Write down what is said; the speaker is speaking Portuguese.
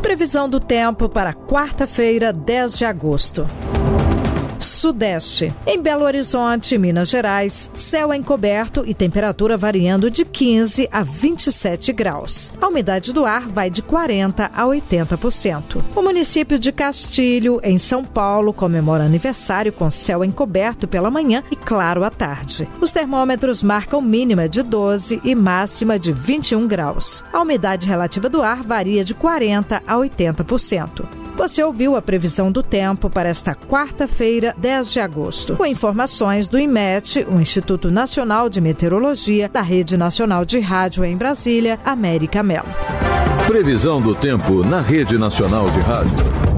Previsão do tempo para quarta-feira, 10 de agosto. Sudeste. Em Belo Horizonte, Minas Gerais, céu encoberto e temperatura variando de 15 a 27 graus. A umidade do ar vai de 40% a 80%. O município de Castilho, em São Paulo, comemora aniversário com céu encoberto pela manhã e claro à tarde. Os termômetros marcam mínima de 12 e máxima de 21 graus. A umidade relativa do ar varia de 40% a 80%. Você ouviu a previsão do tempo para esta quarta-feira, 10 de agosto. Com informações do IMET, o Instituto Nacional de Meteorologia, da Rede Nacional de Rádio em Brasília, América Mello. Previsão do tempo na Rede Nacional de Rádio.